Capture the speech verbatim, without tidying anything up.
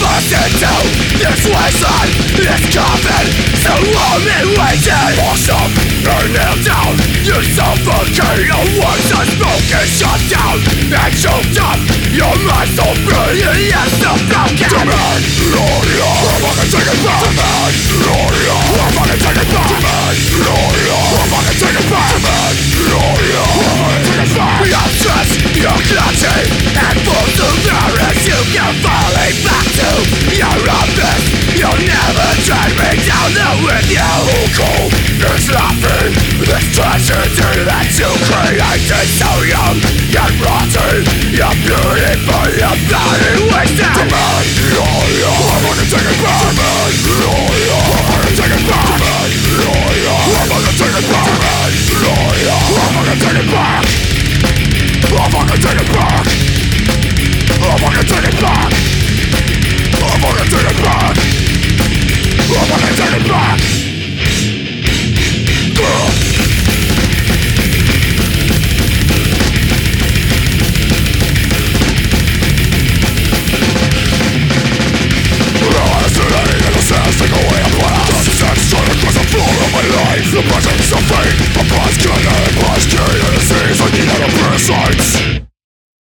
Listen to this whistle, this coffin, so long and waiting. Awesome, and nailed down, you suffocate. Your words unspoken, shut down and choked up. Your mind so brilliant, yes, so broken. Demand, lawyer, I'm gonna take it back. Demand, lawyer, I'm gonna take it back. Demand, lawyer, I'm gonna take it back. Demand, lawyer, I'm gonna take it back. Your stress, your clutching, and full to virus you can falling back to your abyss. You'll never drag me down there with you. Oh, cold, it's laughing. This tragedy that you created so young and rotten. You're beautiful, your body wasted. Demand, lawyer, I'm gonna take it back. Demand, lawyer, I'm gonna take it back. Demand, lawyer, I'm gonna take it back. Demand, lawyer, I'm gonna take it back. I'm gonna take it back. I'm gonna take it back. I'm gonna take it back. I'm gonna take it back. Ugh. Take away a blast. Dust and trying to cross the floor of my life. The presence of fate, a past killer, a past king.